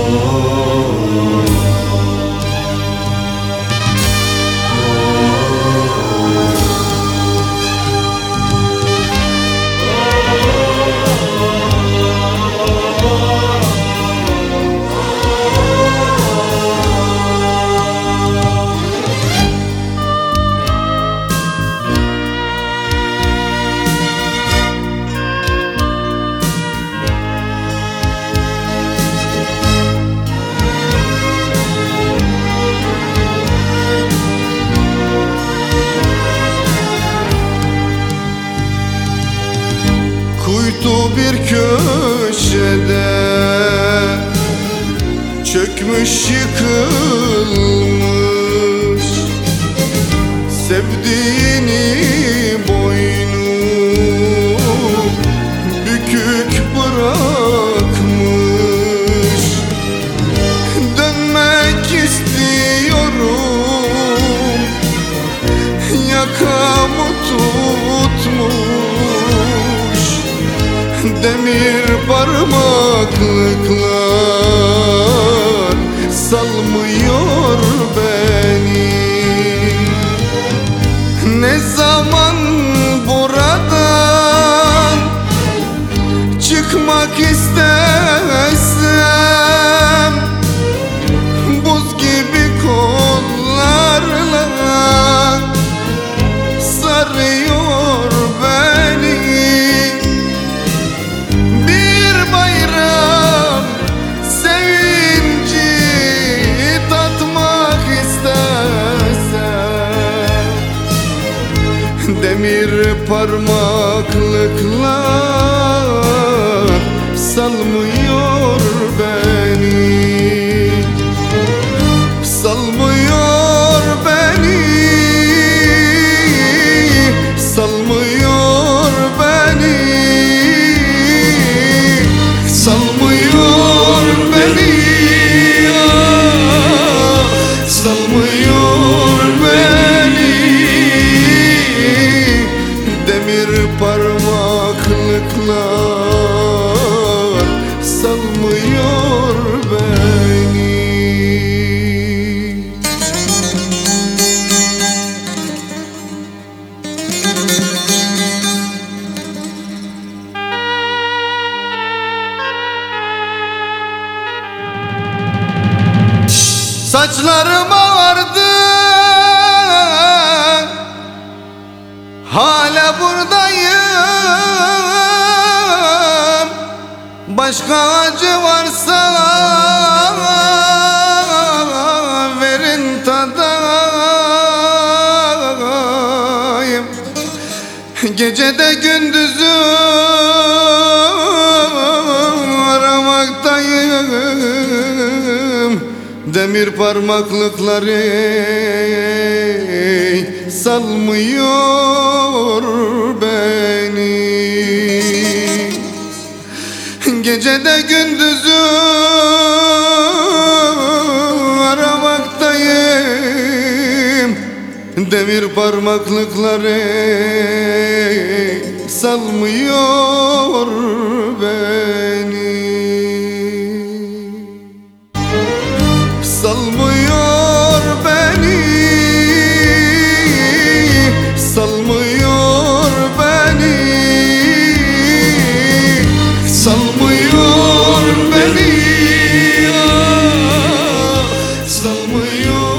Kuytu bir köşede çökmüş yıkılmış, sevdiğini boynu bükük bırakmış. Dönmek istiyorum, yakamı tutmuş demir parmaklıklar, salmıyor beni. Ne zaman buradan çıkmak istesem, buz gibi kollarla sarıyor beni. Bir bayram sevinci tatmak istesem, demir parmaklıklar salmıyor beni. Salmıyor beni, salmıyor beni, salmıyor beni, ah, salmıyor beni. Demir parmaklıklar salmıyor beni. Saçlarım ağardı, hala buradayım. Başka acı varsa verin tadayım. Gecede gündüzü aramaktayım. Demir parmaklıkları salmıyor beni. Gecede gündüzü aramaktayım. Demir parmaklıkları salmıyor beni. Salmıyor beni, salmıyor beni, salmıyor beni, ah, salmıyor.